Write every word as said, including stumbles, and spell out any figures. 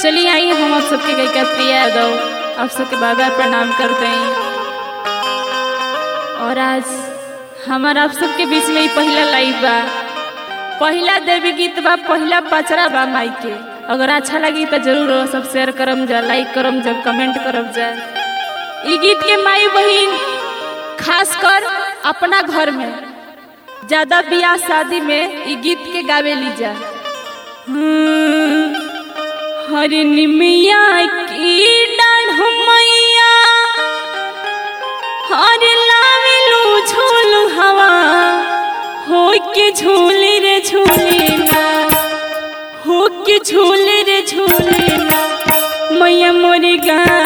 चलिए आई हम आप सबके गायिका प्रिया यादव आप सबके बार बार प्रणाम करते हैं। और आज हमारा आप सबके बीच में ही पहला लाइव बा, पहला देवी गीत बा, पहला पचरा बा माई के। अगर अच्छा लगी तो जरूर सब शेयर करम जा, लाइक करम जा, कमेंट करम जा। ई गीत के माई बहन खास कर अपना घर में ज्यादा बियाह शादी में ई गीत के गावे ली जा। हर निमिया की डाढ़ हर लावेलू झूल हवा हो के झूले रे झूले ना, हो के झूले रे झूले ना, मैया मोरे गा